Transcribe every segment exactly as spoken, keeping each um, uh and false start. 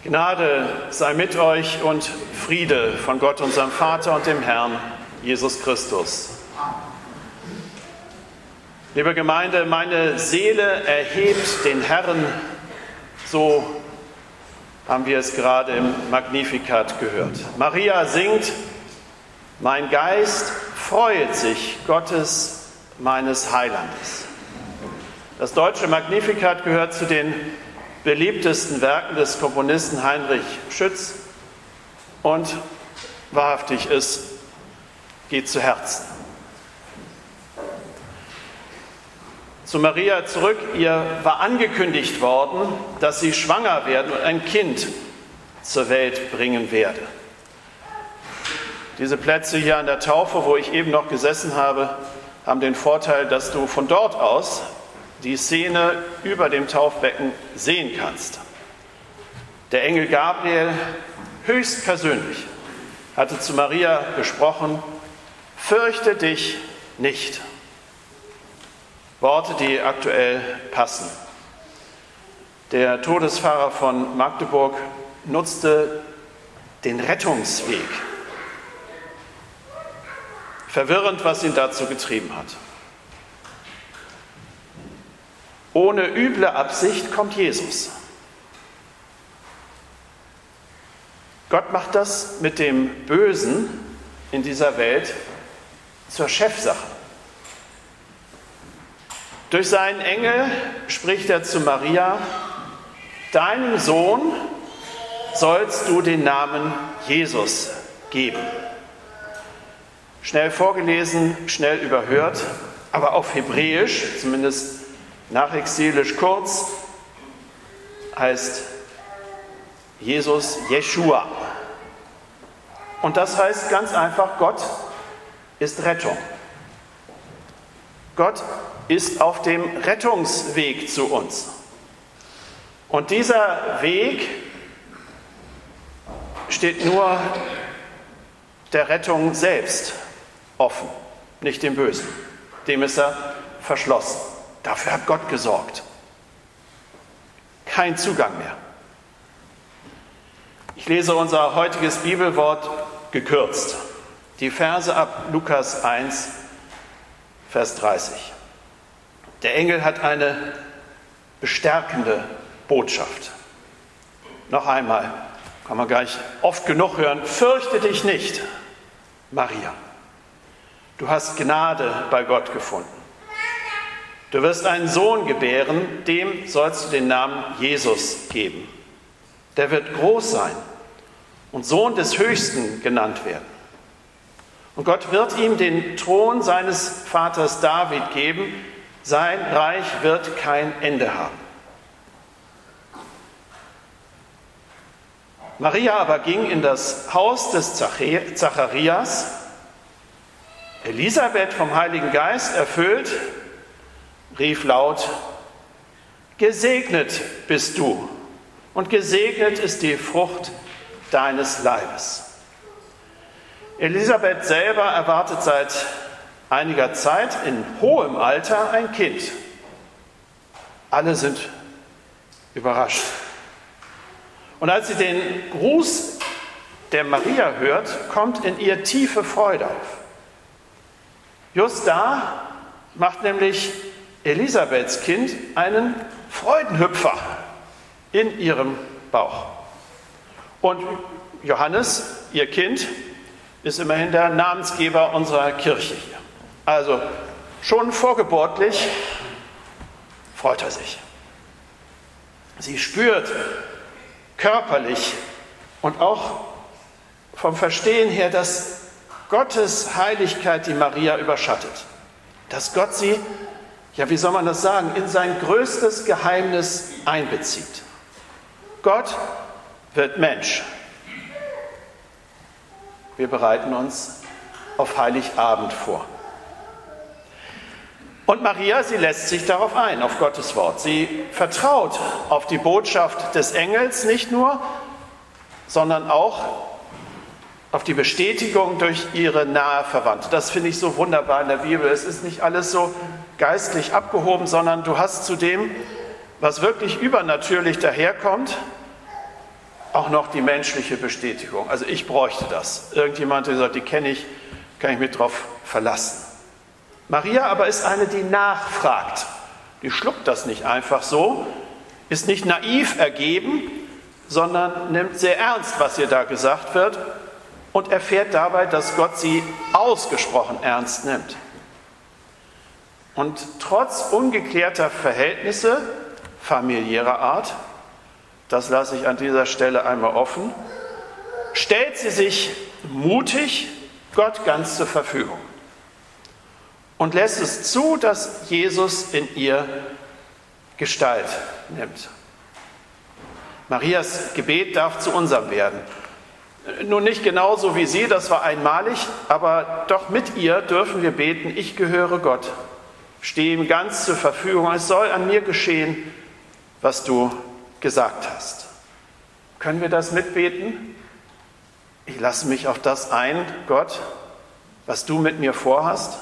Gnade sei mit euch und Friede von Gott, unserem Vater und dem Herrn Jesus Christus. Liebe Gemeinde, meine Seele erhebt den Herrn, so haben wir es gerade im Magnificat gehört. Maria singt, mein Geist freut sich Gottes, meines Heilandes. Das deutsche Magnificat gehört zu den beliebtesten Werken des Komponisten Heinrich Schütz und wahrhaftig, es geht zu Herzen. Zu Maria zurück, ihr war angekündigt worden, dass sie schwanger werden und ein Kind zur Welt bringen werde. Diese Plätze hier an der Taufe, wo ich eben noch gesessen habe, haben den Vorteil, dass du von dort aus die Szene über dem Taufbecken sehen kannst. Der Engel Gabriel höchstpersönlich hatte zu Maria gesprochen, fürchte dich nicht. Worte, die aktuell passen. Der Todesfahrer von Magdeburg nutzte den Rettungsweg. Verwirrend, was ihn dazu getrieben hat. Ohne üble Absicht kommt Jesus. Gott macht das mit dem Bösen in dieser Welt zur Chefsache. Durch seinen Engel spricht er zu Maria, deinem Sohn sollst du den Namen Jesus geben. Schnell vorgelesen, schnell überhört, aber auf Hebräisch, zumindest nachexilisch kurz, heißt Jesus Jeschua. Und das heißt ganz einfach, Gott ist Rettung. Gott ist auf dem Rettungsweg zu uns. Und dieser Weg steht nur der Rettung selbst offen, nicht dem Bösen. Dem ist er verschlossen. Dafür hat Gott gesorgt. Kein Zugang mehr. Ich lese unser heutiges Bibelwort gekürzt. Die Verse ab Lukas eins, Vers dreißig. Der Engel hat eine bestärkende Botschaft. Noch einmal, kann man gleich oft genug hören, fürchte dich nicht, Maria. Du hast Gnade bei Gott gefunden. Du wirst einen Sohn gebären, dem sollst du den Namen Jesus geben. Der wird groß sein und Sohn des Höchsten genannt werden. Und Gott wird ihm den Thron seines Vaters David geben. Sein Reich wird kein Ende haben. Maria aber ging in das Haus des Zacharias. Elisabeth, vom Heiligen Geist erfüllt, rief laut, gesegnet bist du und gesegnet ist die Frucht deines Leibes. Elisabeth selber erwartet seit einiger Zeit in hohem Alter ein Kind. Alle sind überrascht. Und als sie den Gruß der Maria hört, kommt in ihr tiefe Freude auf. Just da macht nämlich Elisabeths Kind einen Freudenhüpfer in ihrem Bauch. Und Johannes, ihr Kind, ist immerhin der Namensgeber unserer Kirche hier. Also schon vorgeburtlich freut er sich. Sie spürt körperlich und auch vom Verstehen her, dass Gottes Heiligkeit die Maria überschattet. Dass Gott sie, ja wie soll man das sagen, in sein größtes Geheimnis einbezieht. Gott wird Mensch. Wir bereiten uns auf Heiligabend vor. Und Maria, sie lässt sich darauf ein, auf Gottes Wort. Sie vertraut auf die Botschaft des Engels nicht nur, sondern auch auf die Bestätigung durch ihre nahe Verwandte. Das finde ich so wunderbar in der Bibel. Es ist nicht alles so geistlich abgehoben, sondern du hast zu dem, was wirklich übernatürlich daherkommt, auch noch die menschliche Bestätigung. Also ich bräuchte das. Irgendjemand, der sagt, die kenne ich, kann ich mich drauf verlassen. Maria aber ist eine, die nachfragt. Die schluckt das nicht einfach so, ist nicht naiv ergeben, sondern nimmt sehr ernst, was ihr da gesagt wird und erfährt dabei, dass Gott sie ausgesprochen ernst nimmt. Und trotz ungeklärter Verhältnisse familiärer Art, das lasse ich an dieser Stelle einmal offen, stellt sie sich mutig Gott ganz zur Verfügung und lässt es zu, dass Jesus in ihr Gestalt nimmt. Marias Gebet darf zu unserem werden. Nun nicht genauso wie sie, das war einmalig, aber doch mit ihr dürfen wir beten, ich gehöre Gott, stehe ihm ganz zur Verfügung, es soll an mir geschehen, was du gesagt hast. Können wir das mitbeten? Ich lasse mich auf das ein, Gott, was du mit mir vorhast.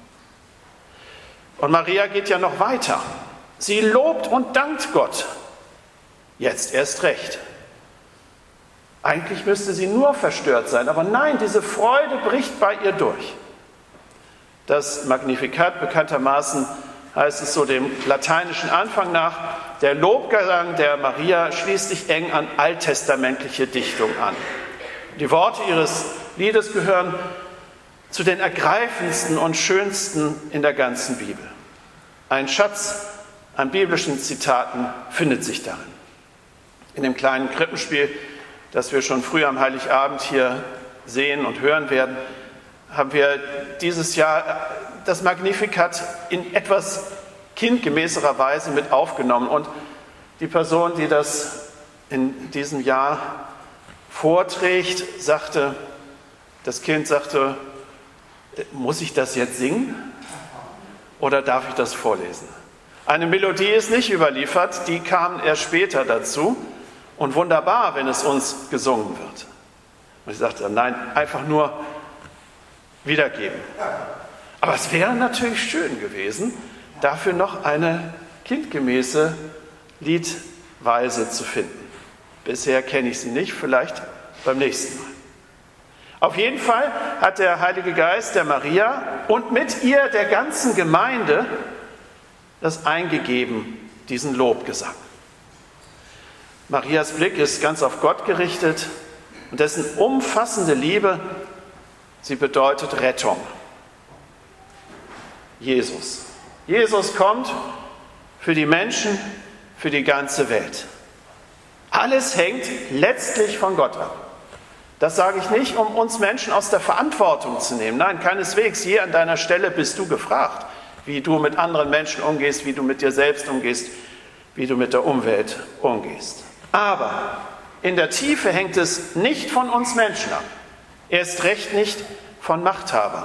Und Maria geht ja noch weiter. Sie lobt und dankt Gott. Jetzt erst recht. Eigentlich müsste sie nur verstört sein, aber nein, diese Freude bricht bei ihr durch. Das Magnificat bekanntermaßen heißt es so dem lateinischen Anfang nach, der Lobgesang der Maria schließt sich eng an alttestamentliche Dichtung an. Die Worte ihres Liedes gehören zu den ergreifendsten und schönsten in der ganzen Bibel. Ein Schatz an biblischen Zitaten findet sich darin. In dem kleinen Krippenspiel, das wir schon früh am Heiligabend hier sehen und hören werden, haben wir dieses Jahr das Magnificat in etwas kindgemäßerer Weise mit aufgenommen. Und die Person, die das in diesem Jahr vorträgt, sagte, das Kind sagte, muss ich das jetzt singen oder darf ich das vorlesen? Eine Melodie ist nicht überliefert, die kam erst später dazu und wunderbar, wenn es uns gesungen wird. Und ich sagte, nein, einfach nur wiedergeben. Aber es wäre natürlich schön gewesen, dafür noch eine kindgemäße Liedweise zu finden. Bisher kenne ich sie nicht, vielleicht beim nächsten Mal. Auf jeden Fall hat der Heilige Geist der Maria und mit ihr der ganzen Gemeinde das eingegeben, diesen Lobgesang. Marias Blick ist ganz auf Gott gerichtet und dessen umfassende Liebe, sie bedeutet Rettung. Jesus. Jesus kommt für die Menschen, für die ganze Welt. Alles hängt letztlich von Gott ab. Das sage ich nicht, um uns Menschen aus der Verantwortung zu nehmen. Nein, keineswegs. Hier an deiner Stelle bist du gefragt, wie du mit anderen Menschen umgehst, wie du mit dir selbst umgehst, wie du mit der Umwelt umgehst. Aber in der Tiefe hängt es nicht von uns Menschen ab. Erst recht nicht von Machthabern.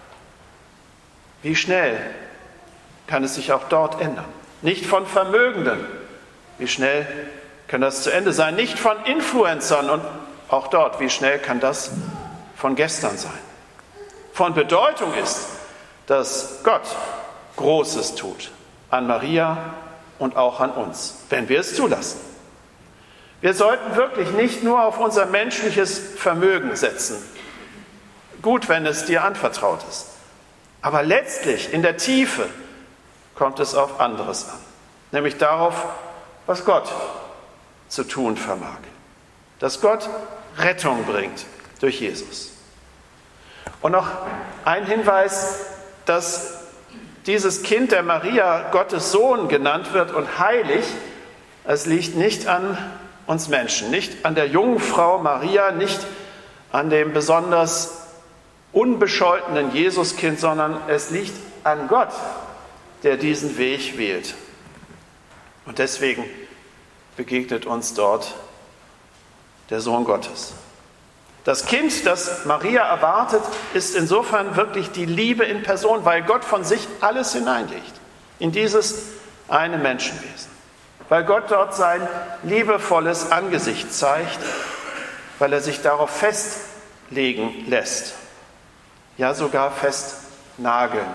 Wie schnell kann es sich auch dort ändern? Nicht von Vermögenden. Wie schnell kann das zu Ende sein? Nicht von Influencern und auch dort, wie schnell kann das von gestern sein? Von Bedeutung ist, dass Gott Großes tut an Maria und auch an uns, wenn wir es zulassen. Wir sollten wirklich nicht nur auf unser menschliches Vermögen setzen. Gut, wenn es dir anvertraut ist. Aber letztlich, in der Tiefe, kommt es auf anderes an. Nämlich darauf, was Gott zu tun vermag. Dass Gott Rettung bringt durch Jesus. Und noch ein Hinweis, dass dieses Kind der Maria Gottes Sohn genannt wird und heilig, es liegt nicht an uns Menschen, nicht an der Jungfrau Maria, nicht an dem besonders unbescholtenen Jesuskind, sondern es liegt an Gott, der diesen Weg wählt. Und deswegen begegnet uns dort der Sohn Gottes. Das Kind, das Maria erwartet, ist insofern wirklich die Liebe in Person, weil Gott von sich alles hineinlegt in dieses eine Menschenwesen. Weil Gott dort sein liebevolles Angesicht zeigt, weil er sich darauf festlegen lässt. Ja, sogar festnageln,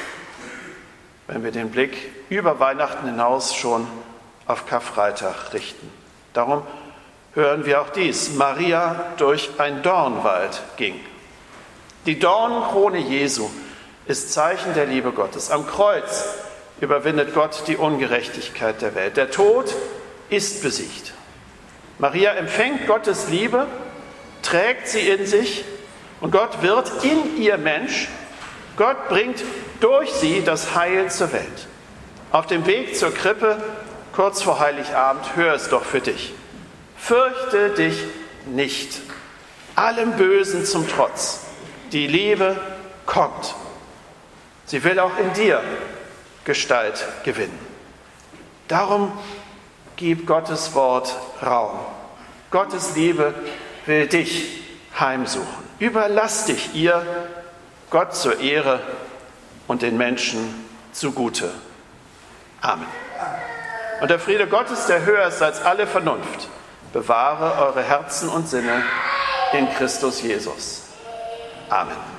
wenn wir den Blick über Weihnachten hinaus schon auf Karfreitag richten. Darum hören wir auch dies: Maria durch ein Dornwald ging. Die Dornenkrone Jesu ist Zeichen der Liebe Gottes. Am Kreuz überwindet Gott die Ungerechtigkeit der Welt. Der Tod ist besiegt. Maria empfängt Gottes Liebe, trägt sie in sich und Gott wird in ihr Mensch. Gott bringt durch sie das Heil zur Welt. Auf dem Weg zur Krippe, kurz vor Heiligabend, hör es doch für dich. Fürchte dich nicht, allem Bösen zum Trotz. Die Liebe kommt. Sie will auch in dir Gestalt gewinnen. Darum gib Gottes Wort Raum. Gottes Liebe will dich heimsuchen. Überlass dich ihr, Gott zur Ehre und den Menschen zugute. Amen. Und der Friede Gottes, der höher ist als alle Vernunft, bewahre eure Herzen und Sinne in Christus Jesus. Amen.